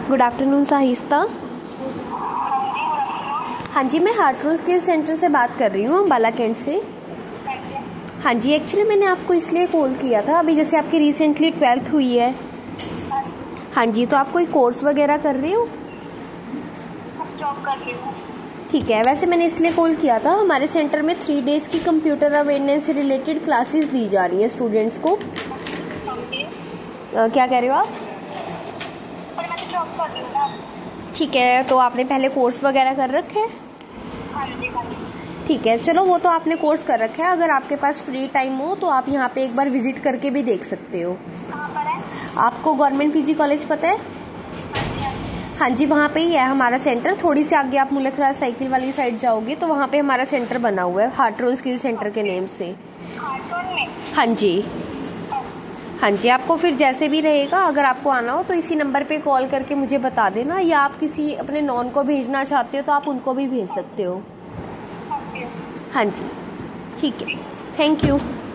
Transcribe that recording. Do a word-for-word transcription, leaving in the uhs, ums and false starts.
Good afternoon Sahista. हाँ जी, मैं हार्ट्रोज के सेंटर से बात कर रही हूँ, अम्बाला कैंट से। हाँ जी, एक्चुअली मैंने आपको इसलिए कॉल किया था, अभी जैसे आपकी रिसेंटली ट्वेल्थ हुई है। हाँ जी, तो आप कोई कोर्स वगैरह कर रही हो? जॉब कर रही हूँ। ठीक है, वैसे मैंने इसलिए कॉल किया था, हमारे सेंटर में थ्री डेज़ की कंप्यूटर अवेयरनेस से रिलेटेड क्लासेस दी जा रही हैं स्टूडेंट्स को। आ, क्या कह रहे हो आप? पर मैं तो जॉब कर रही हूँ ना। ठीक है, तो आपने पहले कोर्स वगैरह कर रखे हैं? हाँ जी हाँ जी। ठीक है, चलो वो तो आपने कोर्स कर रखा है, अगर आपके पास फ्री टाइम हो तो आप यहाँ पे एक बार विजिट करके भी देख सकते हो। कहाँ पर है? आपको गवर्नमेंट पीजी कॉलेज पता है? हाँ जी, वहाँ पे ही है हमारा सेंटर। थोड़ी सी आगे आप मुलखराज साइकिल वाली साइड जाओगे तो वहाँ पे हमारा सेंटर बना हुआ है, हार्ट्रोज स्किल सेंटर के नेम से। हार्ट्रोज में? हाँ जी हाँ जी, आपको फिर जैसे भी रहेगा, अगर आपको आना हो तो इसी नंबर पे कॉल करके मुझे बता देना, या आप किसी अपने नॉन को भेजना चाहते हो तो आप उनको भी भेज सकते हो। हाँ जी, ठीक है, थैंक यू।